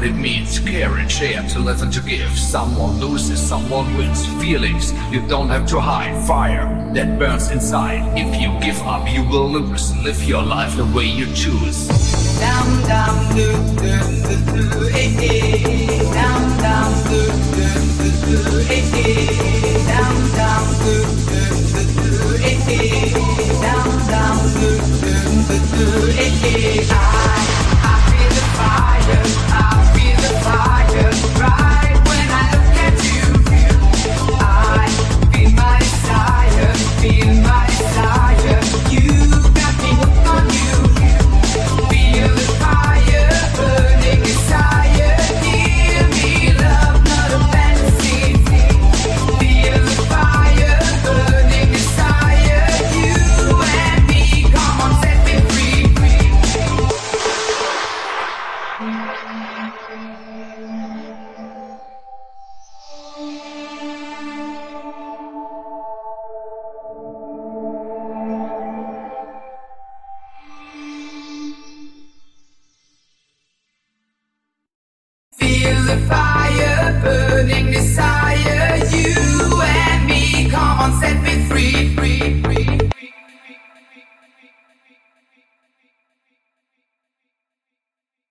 what it means. Care and share, to let and to give. Someone loses, someone wins. Feelings you don't have to hide. Fire that burns inside. If you give up, you will lose. Live your life the way you choose. Down, down, do, do, do, do, eh, eh. Down, down, do, do, do, do, eh, eh. Down, down, do.